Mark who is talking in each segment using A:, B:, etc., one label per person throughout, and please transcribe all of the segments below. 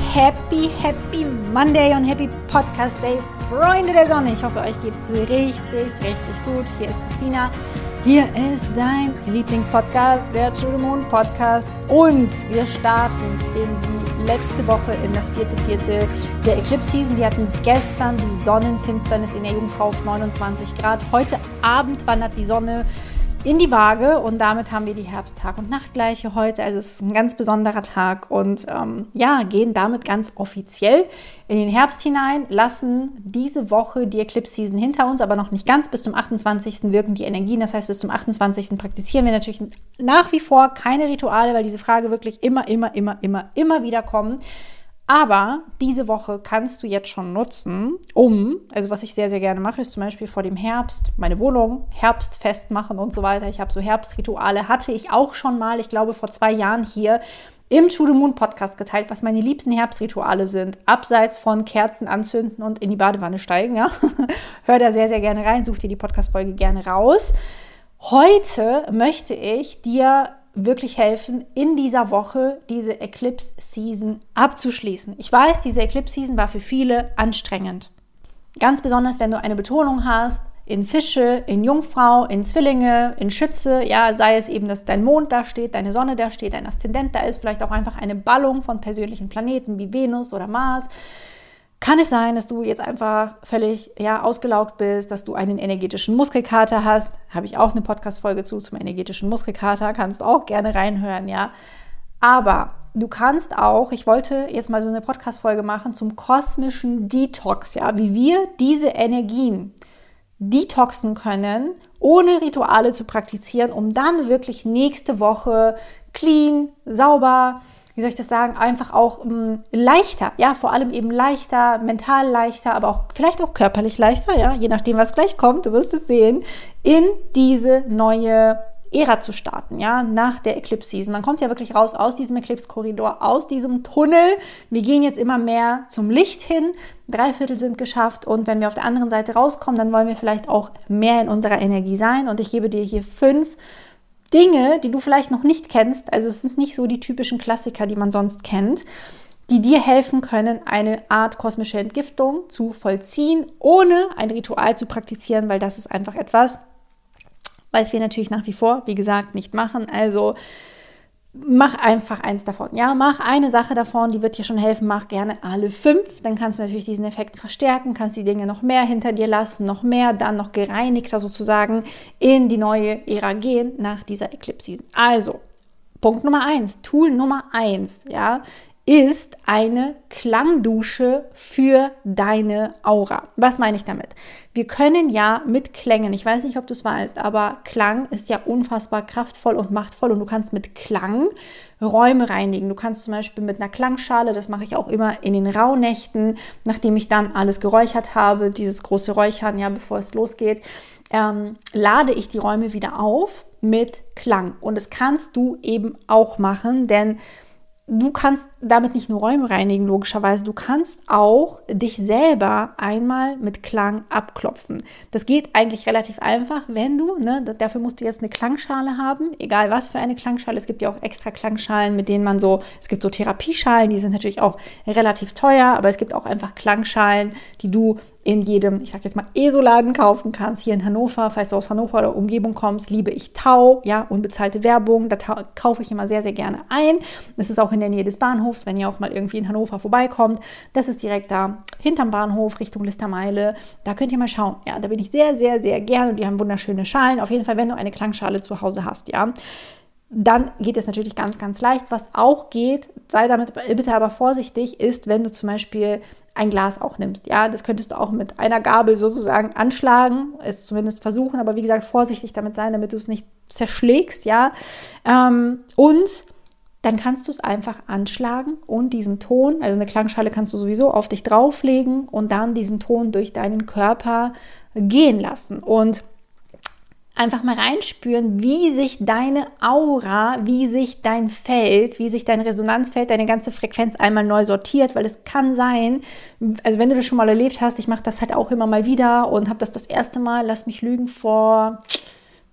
A: Happy Monday und Happy Podcast Day, Freunde der Sonne. Ich hoffe, euch geht's richtig gut. Hier ist Christina. Hier ist dein Lieblingspodcast, der True the Moon Podcast. Und wir starten in die letzte Woche, in das vierte der Eclipse Season. Wir hatten gestern die Sonnenfinsternis in der Jungfrau auf 29 Grad. Heute Abend wandert die Sonne in die Waage und damit haben wir die Herbst-Tag- und Nachtgleiche heute. Also es ist ein ganz besonderer Tag und gehen damit ganz offiziell in den Herbst hinein, lassen diese Woche die Eclipse-Season hinter uns, aber noch nicht ganz. Bis zum 28. wirken die Energien, das heißt bis zum 28. praktizieren wir natürlich nach wie vor keine Rituale, weil diese Frage wirklich immer wieder kommt. Aber diese Woche kannst du jetzt schon nutzen, also was ich sehr, sehr gerne mache, ist zum Beispiel vor dem Herbst meine Wohnung herbstfest machen und so weiter. Ich habe so Herbstrituale, hatte ich auch schon mal, ich glaube vor 2 Jahren hier im True the Moon Podcast geteilt, was meine liebsten Herbstrituale sind. Abseits von Kerzen anzünden und in die Badewanne steigen, ja. Hör da sehr, sehr gerne rein, such dir die Podcast-Folge gerne raus. Heute möchte ich dir wirklich helfen, in dieser Woche diese Eclipse-Season abzuschließen. Ich weiß, diese Eclipse-Season war für viele anstrengend. Ganz besonders, wenn du eine Betonung hast in Fische, in Jungfrau, in Zwillinge, in Schütze, ja, sei es eben, dass dein Mond da steht, deine Sonne da steht, dein Aszendent da ist, vielleicht auch einfach eine Ballung von persönlichen Planeten wie Venus oder Mars. Kann es sein, dass du jetzt einfach völlig ausgelaugt bist, dass du einen energetischen Muskelkater hast? Habe ich auch eine Podcast-Folge zum energetischen Muskelkater, kannst du auch gerne reinhören, ja. Aber du kannst auch, ich wollte jetzt mal so eine Podcast-Folge machen zum kosmischen Detox, ja, wie wir diese Energien detoxen können, ohne Rituale zu praktizieren, um dann wirklich nächste Woche clean, sauber, wie soll ich das sagen, einfach auch leichter, ja, vor allem eben leichter, mental leichter, aber auch vielleicht auch körperlich leichter, ja, je nachdem, was gleich kommt, du wirst es sehen, in diese neue Ära zu starten, ja, nach der Eclipse Season. Man kommt ja wirklich raus aus diesem Eclipse-Korridor, aus diesem Tunnel. Wir gehen jetzt immer mehr zum Licht hin. 3/4 sind geschafft und wenn wir auf der anderen Seite rauskommen, dann wollen wir vielleicht auch mehr in unserer Energie sein und ich gebe dir hier 5 Dinge, die du vielleicht noch nicht kennst, also es sind nicht so die typischen Klassiker, die man sonst kennt, die dir helfen können, eine Art kosmische Entgiftung zu vollziehen, ohne ein Ritual zu praktizieren, weil das ist einfach etwas, was wir natürlich nach wie vor, wie gesagt, nicht machen. Also mach einfach eins davon, ja, mach eine Sache davon, die wird dir schon helfen, mach gerne alle 5, dann kannst du natürlich diesen Effekt verstärken, kannst die Dinge noch mehr hinter dir lassen, noch mehr, dann noch gereinigter sozusagen in die neue Ära gehen nach dieser Eclipse Season. Also, Punkt Nummer 1, Tool Nummer 1, ja, ist eine Klangdusche für deine Aura. Was meine ich damit? Wir können ja mit Klängen, ich weiß nicht, ob du es weißt, aber Klang ist ja unfassbar kraftvoll und machtvoll und du kannst mit Klang Räume reinigen. Du kannst zum Beispiel mit einer Klangschale, das mache ich auch immer in den Rauhnächten, nachdem ich dann alles geräuchert habe, dieses große Räuchern, ja, bevor es losgeht, lade ich die Räume wieder auf mit Klang. Und das kannst du eben auch machen, denn du kannst damit nicht nur Räume reinigen, logischerweise, du kannst auch dich selber einmal mit Klang abklopfen. Das geht eigentlich relativ einfach, wenn du, dafür musst du jetzt eine Klangschale haben, egal was für eine Klangschale. Es gibt ja auch extra Klangschalen, mit denen man es gibt so Therapieschalen, die sind natürlich auch relativ teuer, aber es gibt auch einfach Klangschalen, die du in jedem, ich sag jetzt mal, ESO-Laden kaufen kannst. Hier in Hannover, falls du aus Hannover oder Umgebung kommst, liebe ich Tau, ja, unbezahlte Werbung, da kaufe ich immer sehr, sehr gerne ein. Das ist auch in der Nähe des Bahnhofs, wenn ihr auch mal irgendwie in Hannover vorbeikommt. Das ist direkt da hinterm Bahnhof, Richtung Listermeile. Da könnt ihr mal schauen. Ja, da bin ich sehr, sehr, sehr gerne und die haben wunderschöne Schalen. Auf jeden Fall, wenn du eine Klangschale zu Hause hast, ja. Dann geht es natürlich ganz, ganz leicht. Was auch geht, sei damit bitte aber vorsichtig, ist, wenn du zum Beispiel ein Glas auch nimmst. Ja, das könntest du auch mit einer Gabel sozusagen anschlagen, es zumindest versuchen, aber wie gesagt, vorsichtig damit sein, damit du es nicht zerschlägst, ja. Und dann kannst du es einfach anschlagen und diesen Ton, also eine Klangschale kannst du sowieso auf dich drauflegen und dann diesen Ton durch deinen Körper gehen lassen. Und einfach mal reinspüren, wie sich deine Aura, wie sich dein Feld, wie sich dein Resonanzfeld, deine ganze Frequenz einmal neu sortiert, weil es kann sein, also wenn du das schon mal erlebt hast, ich mache das halt auch immer mal wieder und habe das erste Mal, lass mich lügen, vor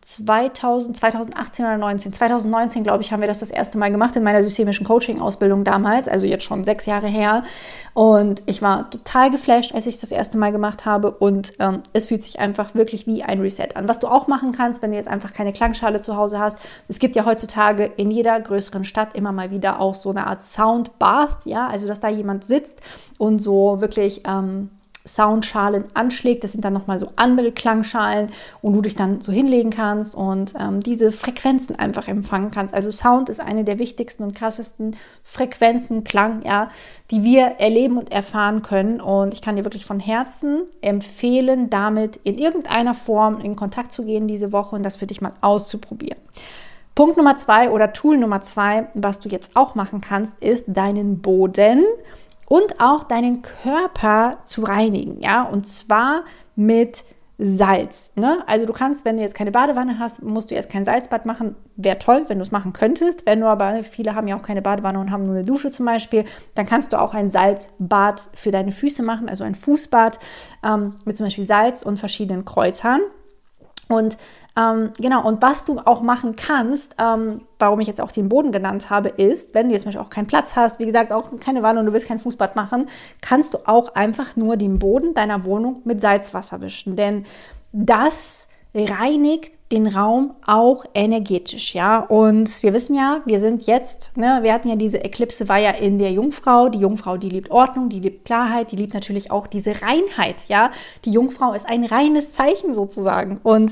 A: 2018 oder 2019, glaube ich, haben wir das erste Mal gemacht in meiner systemischen Coaching-Ausbildung damals, also jetzt schon 6 Jahre her. Und ich war total geflasht, als ich das erste Mal gemacht habe und es fühlt sich einfach wirklich wie ein Reset an. Was du auch machen kannst, wenn du jetzt einfach keine Klangschale zu Hause hast, es gibt ja heutzutage in jeder größeren Stadt immer mal wieder auch so eine Art Soundbath, ja, also dass da jemand sitzt und so wirklich Soundschalen anschlägt. Das sind dann nochmal so andere Klangschalen und du dich dann so hinlegen kannst und diese Frequenzen einfach empfangen kannst. Also Sound ist eine der wichtigsten und krassesten Frequenzen, Klang, ja, die wir erleben und erfahren können. Und ich kann dir wirklich von Herzen empfehlen, damit in irgendeiner Form in Kontakt zu gehen diese Woche und das für dich mal auszuprobieren. Punkt Nummer 2 oder Tool Nummer 2, was du jetzt auch machen kannst, ist deinen Boden und auch deinen Körper zu reinigen, ja, und zwar mit Salz, ne? Also du kannst, wenn du jetzt keine Badewanne hast, musst du erst kein Salzbad machen, wäre toll, wenn du es machen könntest, wenn du aber, viele haben ja auch keine Badewanne und haben nur eine Dusche zum Beispiel, dann kannst du auch ein Salzbad für deine Füße machen, also ein Fußbad mit zum Beispiel Salz und verschiedenen Kräutern. Und genau, und was du auch machen kannst, warum ich jetzt auch den Boden genannt habe, ist, wenn du jetzt zum Beispiel auch keinen Platz hast, wie gesagt, auch keine Wanne und du willst kein Fußbad machen, kannst du auch einfach nur den Boden deiner Wohnung mit Salzwasser wischen, denn das reinigt den Raum auch energetisch, ja, und wir wissen ja, wir sind jetzt, ne, wir hatten ja diese Eklipse, war ja in der Jungfrau, die Jungfrau, die liebt Ordnung, die liebt Klarheit, die liebt natürlich auch diese Reinheit, ja, die Jungfrau ist ein reines Zeichen sozusagen und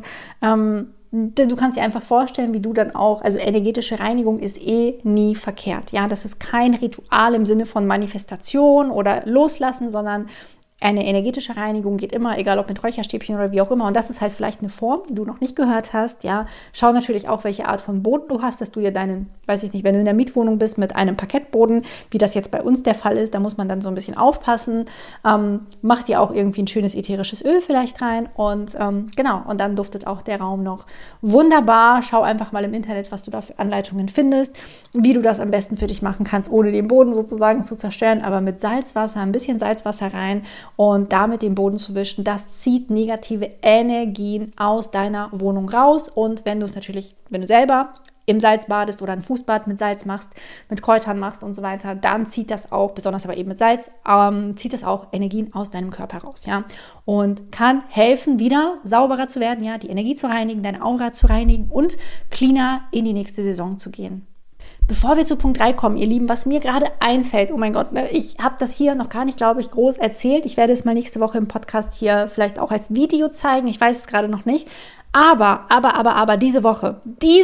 A: du kannst dir einfach vorstellen, wie du dann auch, also energetische Reinigung ist nie verkehrt, ja, das ist kein Ritual im Sinne von Manifestation oder Loslassen, sondern eine energetische Reinigung geht immer, egal ob mit Räucherstäbchen oder wie auch immer. Und das ist halt vielleicht eine Form, die du noch nicht gehört hast. Ja, schau natürlich auch, welche Art von Boden du hast, dass du dir deinen, weiß ich nicht, wenn du in der Mietwohnung bist mit einem Parkettboden, wie das jetzt bei uns der Fall ist, da muss man dann so ein bisschen aufpassen. Mach dir auch irgendwie ein schönes ätherisches Öl vielleicht rein und genau, und dann duftet auch der Raum noch wunderbar. Schau einfach mal im Internet, was du da für Anleitungen findest, wie du das am besten für dich machen kannst, ohne den Boden sozusagen zu zerstören, aber mit Salzwasser, ein bisschen Salzwasser rein und damit den Boden zu wischen, das zieht negative Energien aus deiner Wohnung raus. Und wenn du es natürlich, wenn du selber im Salz badest oder ein Fußbad mit Salz machst, mit Kräutern machst und so weiter, dann zieht das auch, besonders aber eben mit Salz, zieht das auch Energien aus deinem Körper raus, ja, und kann helfen, wieder sauberer zu werden, ja, die Energie zu reinigen, deine Aura zu reinigen und cleaner in die nächste Saison zu gehen. Bevor wir zu Punkt 3 kommen, ihr Lieben, was mir gerade einfällt, oh mein Gott, ne, ich habe das hier noch gar nicht, glaube ich, groß erzählt. Ich werde es mal nächste Woche im Podcast hier vielleicht auch als Video zeigen. Ich weiß es gerade noch nicht. Aber diese Woche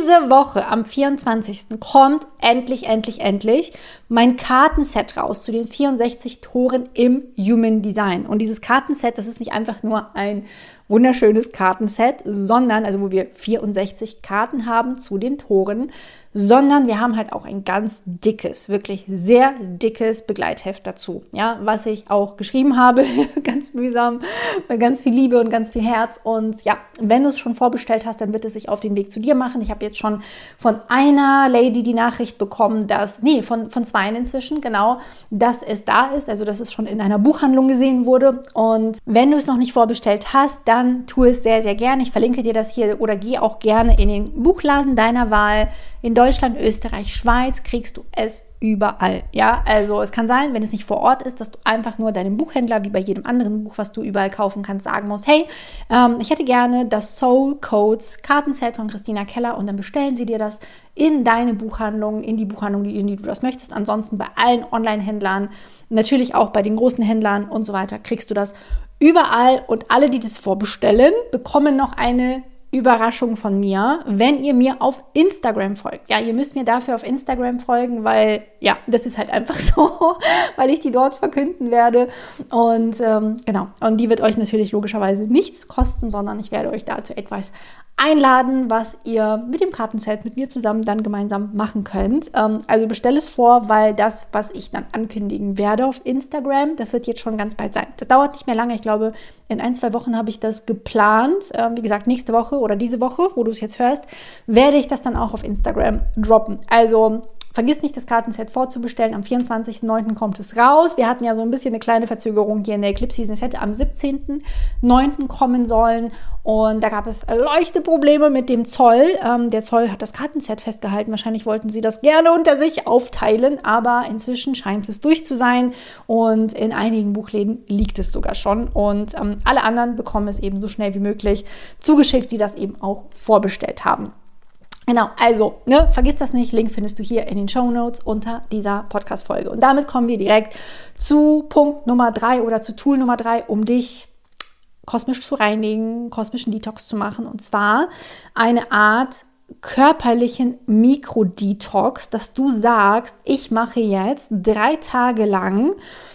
A: am 24. kommt endlich mein Kartenset raus zu den 64 Toren im Human Design. Und dieses Kartenset, das ist nicht einfach nur ein wunderschönes Kartenset, sondern, also wo wir 64 Karten haben zu den Toren, sondern wir haben halt auch ein ganz dickes, wirklich sehr dickes Begleitheft dazu, ja, was ich auch geschrieben habe, ganz mühsam, mit ganz viel Liebe und ganz viel Herz. Und ja, wenn du es schon vorbestellt hast, dann wird es sich auf den Weg zu dir machen. Ich habe jetzt schon von einer Lady die Nachricht bekommen, von 2 inzwischen, genau, dass es da ist, also dass es schon in einer Buchhandlung gesehen wurde. Und wenn du es noch nicht vorbestellt hast, dann tu es sehr, sehr gerne. Ich verlinke dir das hier oder geh auch gerne in den Buchladen deiner Wahl. In Deutschland, Österreich, Schweiz kriegst du es überall, ja, also es kann sein, wenn es nicht vor Ort ist, dass du einfach nur deinem Buchhändler, wie bei jedem anderen Buch, was du überall kaufen kannst, sagen musst, hey, ich hätte gerne das Soul Codes Kartenset von Christina Keller und dann bestellen sie dir das in deine Buchhandlung, in die Buchhandlung, in die du das möchtest. Ansonsten bei allen Online-Händlern, natürlich auch bei den großen Händlern und so weiter, kriegst du das überall und alle, die das vorbestellen, bekommen noch eine Überraschung von mir, wenn ihr mir auf Instagram folgt. Ja, ihr müsst mir dafür auf Instagram folgen, weil, ja, das ist halt einfach so, weil ich die dort verkünden werde. Und genau, und die wird euch natürlich logischerweise nichts kosten, sondern ich werde euch dazu etwas einladen, was ihr mit dem Kartenset mit mir zusammen dann gemeinsam machen könnt. Also bestell es vor, weil das, was ich dann ankündigen werde auf Instagram, das wird jetzt schon ganz bald sein. Das dauert nicht mehr lange. Ich glaube, in 1-2 Wochen habe ich das geplant. Wie gesagt, nächste Woche oder diese Woche, wo du es jetzt hörst, werde ich das dann auch auf Instagram droppen. Also vergiss nicht, das Kartenset vorzubestellen. Am 24.09. kommt es raus. Wir hatten ja so ein bisschen eine kleine Verzögerung hier in der Eclipse Season. Es hätte am 17.09. kommen sollen. Und da gab es leichte Probleme mit dem Zoll. Der Zoll hat das Kartenset festgehalten. Wahrscheinlich wollten sie das gerne unter sich aufteilen. Aber inzwischen scheint es durch zu sein. Und in einigen Buchläden liegt es sogar schon. Und alle anderen bekommen es eben so schnell wie möglich zugeschickt, die das eben auch vorbestellt haben. Genau, also, vergiss das nicht, Link findest du hier in den Shownotes unter dieser Podcast-Folge. Und damit kommen wir direkt zu Punkt Nummer 3 oder zu Tool Nummer 3, um dich kosmisch zu reinigen, kosmischen Detox zu machen. Und zwar eine Art körperlichen Mikrodetox, dass du sagst, ich mache jetzt 3 Tage lang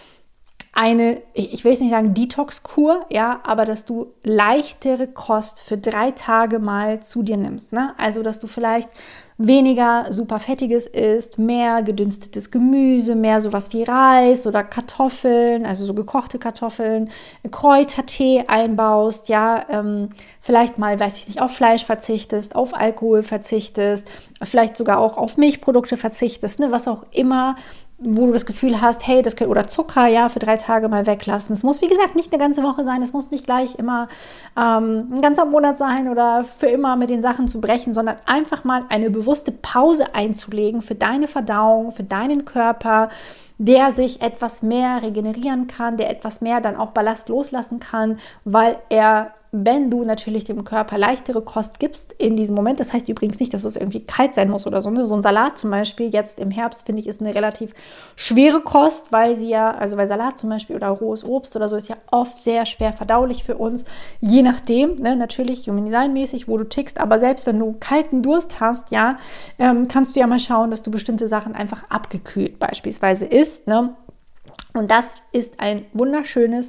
A: eine, ich will jetzt nicht sagen Detox-Kur, ja, aber dass du leichtere Kost für 3 Tage mal zu dir nimmst, ne? Also, dass du vielleicht weniger super fettiges isst, mehr gedünstetes Gemüse, mehr sowas wie Reis oder Kartoffeln, also so gekochte Kartoffeln, Kräutertee einbaust, ja, vielleicht mal, weiß ich nicht, auf Fleisch verzichtest, auf Alkohol verzichtest, vielleicht sogar auch auf Milchprodukte verzichtest, ne, was auch immer, wo du das Gefühl hast, hey, das könnte, oder Zucker, ja, für 3 Tage mal weglassen. Es muss, wie gesagt, nicht eine ganze Woche sein, es muss nicht gleich immer ein ganzer Monat sein oder für immer mit den Sachen zu brechen, sondern einfach mal eine bewusste Pause einzulegen für deine Verdauung, für deinen Körper, der sich etwas mehr regenerieren kann, der etwas mehr dann auch Ballast loslassen kann, weil er, wenn du natürlich dem Körper leichtere Kost gibst in diesem Moment, das heißt übrigens nicht, dass es irgendwie kalt sein muss oder so, ne? So ein Salat zum Beispiel, jetzt im Herbst, finde ich, ist eine relativ schwere Kost, weil Salat zum Beispiel oder rohes Obst oder so ist ja oft sehr schwer verdaulich für uns, je nachdem, ne? Natürlich Human Design mäßig, wo du tickst, aber selbst wenn du kalten Durst hast, ja, kannst du ja mal schauen, dass du bestimmte Sachen einfach abgekühlt beispielsweise isst, ne? Und das ist ein wunderschöner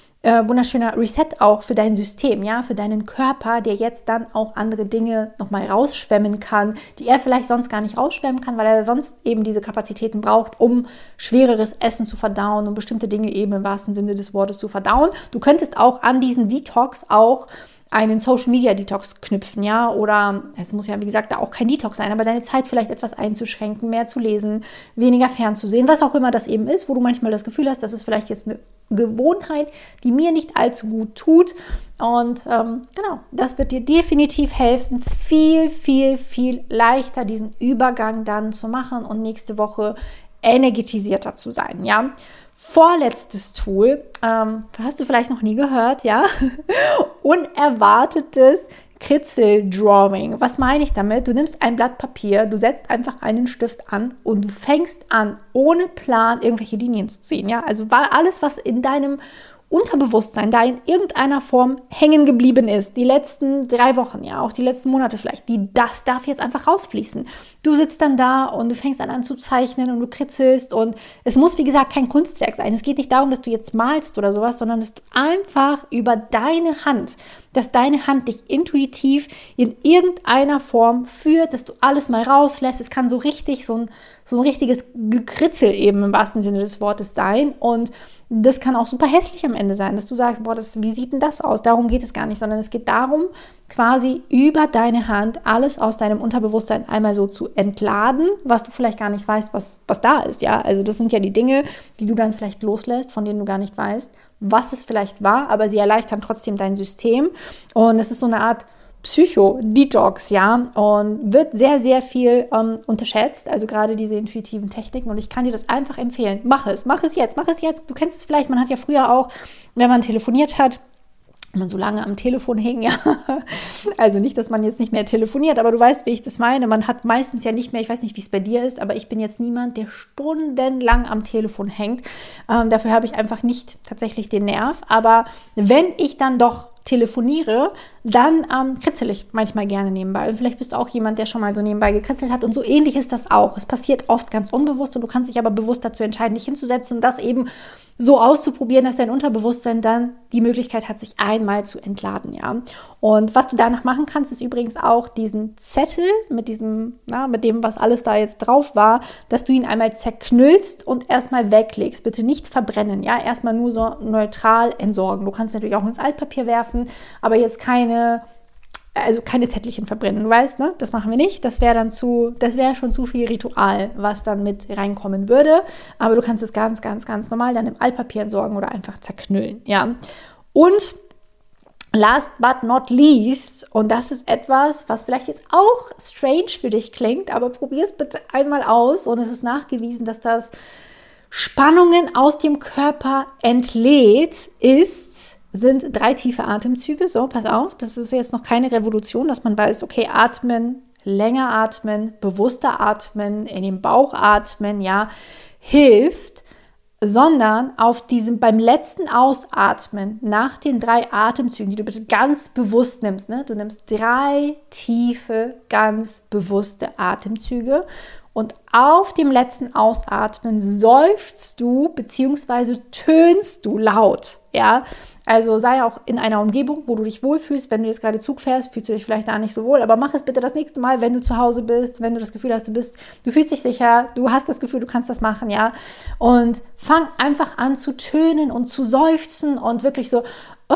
A: Reset auch für dein System, ja, für deinen Körper, der jetzt dann auch andere Dinge nochmal rausschwemmen kann, die er vielleicht sonst gar nicht rausschwemmen kann, weil er sonst eben diese Kapazitäten braucht, um schwereres Essen zu verdauen und bestimmte Dinge eben im wahrsten Sinne des Wortes zu verdauen. Du könntest auch an diesen Detox auch einen Social-Media-Detox knüpfen, ja, oder es muss ja, wie gesagt, da auch kein Detox sein, aber deine Zeit vielleicht etwas einzuschränken, mehr zu lesen, weniger fernzusehen, was auch immer das eben ist, wo du manchmal das Gefühl hast, das ist vielleicht jetzt eine Gewohnheit, die mir nicht allzu gut tut und genau, das wird dir definitiv helfen, viel, viel, viel leichter diesen Übergang dann zu machen und nächste Woche energetisierter zu sein, ja. Vorletztes Tool, hast du vielleicht noch nie gehört, ja, unerwartetes Kritzeldrawing. Was meine ich damit? Du nimmst ein Blatt Papier, du setzt einfach einen Stift an und du fängst an, ohne Plan irgendwelche Linien zu ziehen, ja, also alles, was in deinem Unterbewusstsein da in irgendeiner Form hängen geblieben ist, die letzten 3 Wochen, ja, auch die letzten Monate vielleicht, das darf jetzt einfach rausfließen. Du sitzt dann da und du fängst an zu zeichnen und du kritzelst und es muss, wie gesagt, kein Kunstwerk sein. Es geht nicht darum, dass du jetzt malst oder sowas, sondern dass du einfach über deine Hand, dass deine Hand dich intuitiv in irgendeiner Form führt, dass du alles mal rauslässt. Es kann so richtig, so ein richtiges Gekritzel eben im wahrsten Sinne des Wortes sein und das kann auch super hässlich am Ende sein, dass du sagst, boah, wie sieht denn das aus? Darum geht es gar nicht, sondern es geht darum, quasi über deine Hand alles aus deinem Unterbewusstsein einmal so zu entladen, was du vielleicht gar nicht weißt, was da ist, ja. Also das sind ja die Dinge, die du dann vielleicht loslässt, von denen du gar nicht weißt, was es vielleicht war, aber sie erleichtern trotzdem dein System und es ist so eine Art Psycho-Detox, ja, und wird sehr, sehr viel unterschätzt, also gerade diese intuitiven Techniken und ich kann dir das einfach empfehlen. Mach es jetzt. Du kennst es vielleicht, man hat ja früher auch, wenn man telefoniert hat, wenn man so lange am Telefon hing, ja, also nicht, dass man jetzt nicht mehr telefoniert, aber du weißt, wie ich das meine, man hat meistens ja nicht mehr, ich weiß nicht, wie es bei dir ist, aber ich bin jetzt niemand, der stundenlang am Telefon hängt, dafür habe ich einfach nicht tatsächlich den Nerv, aber wenn ich dann doch telefoniere, dann kritzel ich manchmal gerne nebenbei. Und vielleicht bist du auch jemand, der schon mal so nebenbei gekritzelt hat. Und so ähnlich ist das auch. Es passiert oft ganz unbewusst und du kannst dich aber bewusst dazu entscheiden, dich hinzusetzen und das eben so auszuprobieren, dass dein Unterbewusstsein dann die Möglichkeit hat, sich einmal zu entladen, ja. Und was du danach machen kannst, ist übrigens auch diesen Zettel mit dem, was alles da jetzt drauf war, dass du ihn einmal zerknüllst und erstmal weglegst. Bitte nicht verbrennen, ja. Erstmal nur so neutral entsorgen. Du kannst natürlich auch ins Altpapier werfen, aber jetzt keine also keine Zettelchen verbrennen, du weißt, ne? Das machen wir nicht. Das wäre schon zu viel Ritual, was dann mit reinkommen würde. Aber du kannst es ganz, ganz, ganz normal dann im Altpapier entsorgen oder einfach zerknüllen, ja. Und last but not least, und das ist etwas, was vielleicht jetzt auch strange für dich klingt, aber probier es bitte einmal aus, und es ist nachgewiesen, dass das Spannungen aus dem Körper entlädt, sind 3 tiefe Atemzüge. So, pass auf, das ist jetzt noch keine Revolution, dass man weiß, okay, atmen, länger atmen, bewusster atmen, in den Bauch atmen, ja, hilft, sondern beim letzten Ausatmen, nach den 3 Atemzügen, die du bitte ganz bewusst nimmst, ne? Du nimmst 3 tiefe, ganz bewusste Atemzüge. Und auf dem letzten Ausatmen seufzt du bzw. tönst du laut, ja. Also sei auch in einer Umgebung, wo du dich wohlfühlst. Wenn du jetzt gerade Zug fährst, fühlst du dich vielleicht da nicht so wohl. Aber mach es bitte das nächste Mal, wenn du zu Hause bist, wenn du das Gefühl hast, du fühlst dich sicher, du hast das Gefühl, du kannst das machen, ja. Und fang einfach an zu tönen und zu seufzen und wirklich so,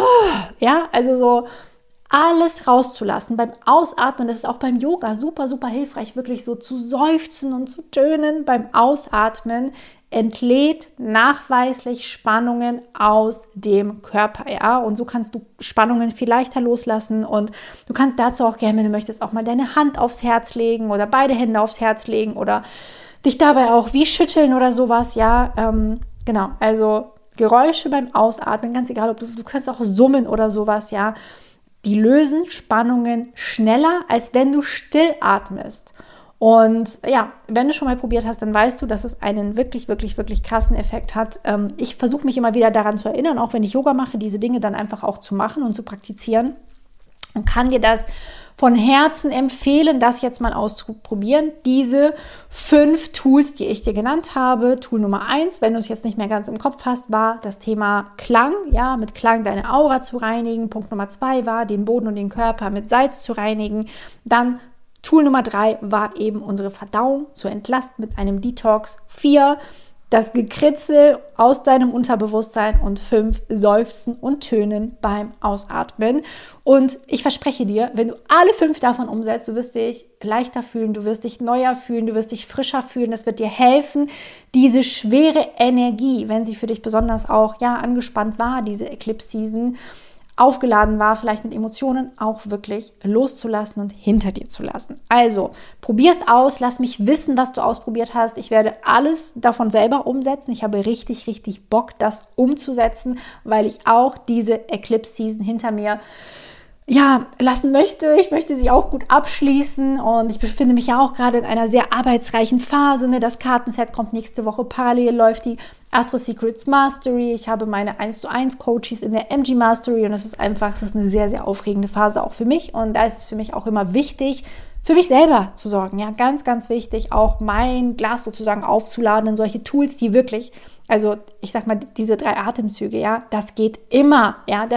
A: ja, also so alles rauszulassen. Beim Ausatmen, das ist auch beim Yoga super, super hilfreich, wirklich so zu seufzen und zu tönen. Beim Ausatmen entlädt nachweislich Spannungen aus dem Körper, ja, und so kannst du Spannungen viel leichter loslassen, und du kannst dazu auch gerne, wenn du möchtest, auch mal deine Hand aufs Herz legen oder beide Hände aufs Herz legen oder dich dabei auch wie schütteln oder sowas, ja, genau, also Geräusche beim Ausatmen, ganz egal, ob du kannst auch summen oder sowas, ja, die lösen Spannungen schneller, als wenn du still atmest. Und ja, wenn du schon mal probiert hast, dann weißt du, dass es einen wirklich, wirklich, wirklich krassen Effekt hat. Ich versuche mich immer wieder daran zu erinnern, auch wenn ich Yoga mache, diese Dinge dann einfach auch zu machen und zu praktizieren. Und kann dir das von Herzen empfehlen, das jetzt mal auszuprobieren. Diese 5 Tools, die ich dir genannt habe. Tool Nummer 1, wenn du es jetzt nicht mehr ganz im Kopf hast, war das Thema Klang. Ja, mit Klang deine Aura zu reinigen. Punkt Nummer 2 war, den Boden und den Körper mit Salz zu reinigen. Dann Tool Nummer 3 war eben unsere Verdauung zu entlasten mit einem Detox. 4, das Gekritzel aus deinem Unterbewusstsein. Und 5, Seufzen und Tönen beim Ausatmen. Und ich verspreche dir, wenn du alle 5 davon umsetzt, du wirst dich leichter fühlen, du wirst dich neuer fühlen, du wirst dich frischer fühlen. Das wird dir helfen, diese schwere Energie, wenn sie für dich besonders auch angespannt war, diese Eclipse Season, aufgeladen war, vielleicht mit Emotionen, auch wirklich loszulassen und hinter dir zu lassen. Also, probier es aus, lass mich wissen, was du ausprobiert hast. Ich werde alles davon selber umsetzen. Ich habe richtig, richtig Bock, das umzusetzen, weil ich auch diese Eclipse-Season hinter mir lassen möchte. Ich möchte sie auch gut abschließen, und ich befinde mich ja auch gerade in einer sehr arbeitsreichen Phase. Ne? Das Kartenset kommt nächste Woche, parallel läuft die Astro Secrets Mastery. Ich habe meine 1:1 Coaches in der MG Mastery, und das ist eine sehr, sehr aufregende Phase auch für mich, und da ist es für mich auch immer wichtig, für mich selber zu sorgen. Ja, ganz, ganz wichtig, auch mein Glas sozusagen aufzuladen in solche Tools, die wirklich, also ich sag mal, diese 3 Atemzüge, ja, das geht immer,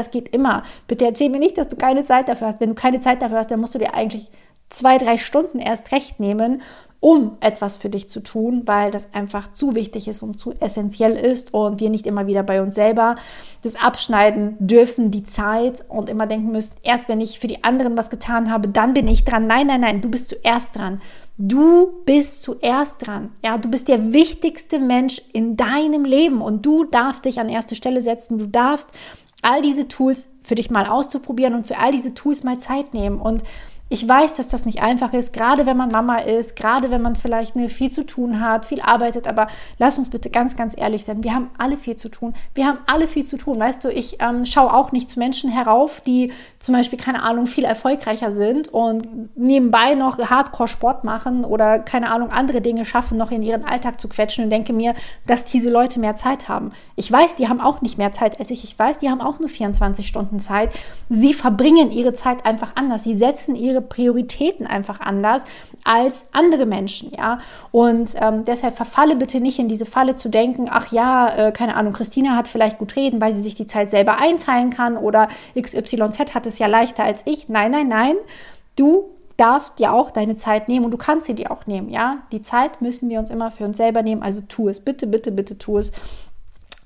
A: Bitte erzähl mir nicht, dass du keine Zeit dafür hast. Wenn du keine Zeit dafür hast, dann musst du dir eigentlich 2-3 Stunden erst recht nehmen, um etwas für dich zu tun, weil das einfach zu wichtig ist und zu essentiell ist, und wir nicht immer wieder bei uns selber das abschneiden dürfen, die Zeit, und immer denken müssen, erst wenn ich für die anderen was getan habe, dann bin ich dran. Nein, du bist zuerst dran. Du bist zuerst dran. Ja, du bist der wichtigste Mensch in deinem Leben, und du darfst dich an erste Stelle setzen. Du darfst all diese Tools für dich mal auszuprobieren und für all diese Tools mal Zeit nehmen. Und ich weiß, dass das nicht einfach ist, gerade wenn man Mama ist, gerade wenn man vielleicht viel zu tun hat, viel arbeitet, aber lass uns bitte ganz, ganz ehrlich sein, wir haben alle viel zu tun. Weißt du, ich schaue auch nicht zu Menschen herauf, die zum Beispiel, keine Ahnung, viel erfolgreicher sind und nebenbei noch Hardcore-Sport machen oder, keine Ahnung, andere Dinge schaffen, noch in ihren Alltag zu quetschen, und denke mir, dass diese Leute mehr Zeit haben. Ich weiß, die haben auch nicht mehr Zeit als ich. Ich weiß, die haben auch nur 24 Stunden Zeit. Sie verbringen ihre Zeit einfach anders. Sie setzen ihre Prioritäten einfach anders als andere Menschen, ja, und deshalb verfalle bitte nicht in diese Falle zu denken, keine Ahnung, Christina hat vielleicht gut reden, weil sie sich die Zeit selber einteilen kann, oder XYZ hat es ja leichter als ich. Nein, du darfst dir auch deine Zeit nehmen, und du kannst sie dir auch nehmen, ja, die Zeit müssen wir uns immer für uns selber nehmen, also tu es, bitte, bitte, bitte tu es.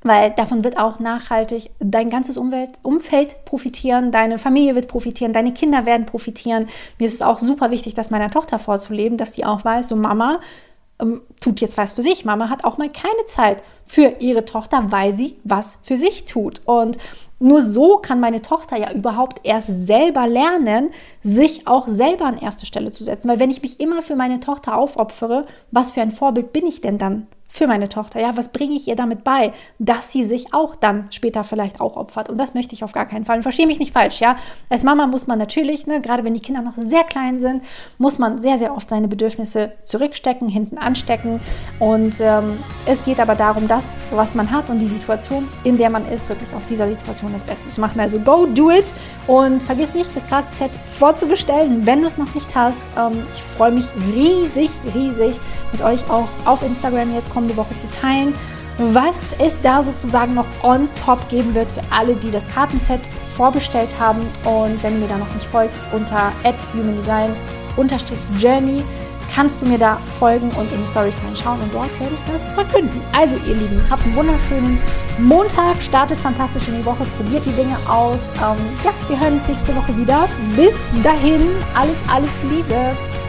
A: weil davon wird auch nachhaltig dein ganzes Umfeld profitieren, deine Familie wird profitieren, deine Kinder werden profitieren. Mir ist es auch super wichtig, das meiner Tochter vorzuleben, dass die auch weiß, so Mama tut jetzt was für sich. Mama hat auch mal keine Zeit für ihre Tochter, weil sie was für sich tut. Und nur so kann meine Tochter ja überhaupt erst selber lernen, sich auch selber an erste Stelle zu setzen. Weil wenn ich mich immer für meine Tochter aufopfere, was für ein Vorbild bin ich denn dann für meine Tochter? Ja, was bringe ich ihr damit bei, dass sie sich auch dann später vielleicht auch opfert? Und das möchte ich auf gar keinen Fall. Und verstehe mich nicht falsch, ja. Als Mama muss man natürlich, gerade wenn die Kinder noch sehr klein sind, muss man sehr, sehr oft seine Bedürfnisse zurückstecken, hinten anstecken. Und es geht aber darum, das, was man hat und die Situation, in der man ist, wirklich aus dieser Situation das Beste zu machen. Also go, do it und vergiss nicht, das KZ vorzubestellen, wenn du es noch nicht hast. Ich freue mich riesig, mit euch auch auf Instagram jetzt kommende Woche zu teilen, was es da sozusagen noch on top geben wird für alle, die das Kartenset vorbestellt haben. Und wenn du mir da noch nicht folgst, unter @humandesign_journey kannst du mir da folgen und in die Stories reinschauen und dort werde ich das verkünden. Also ihr Lieben, habt einen wunderschönen Montag, startet fantastisch in die Woche, probiert die Dinge aus. Wir hören uns nächste Woche wieder. Bis dahin, alles Liebe.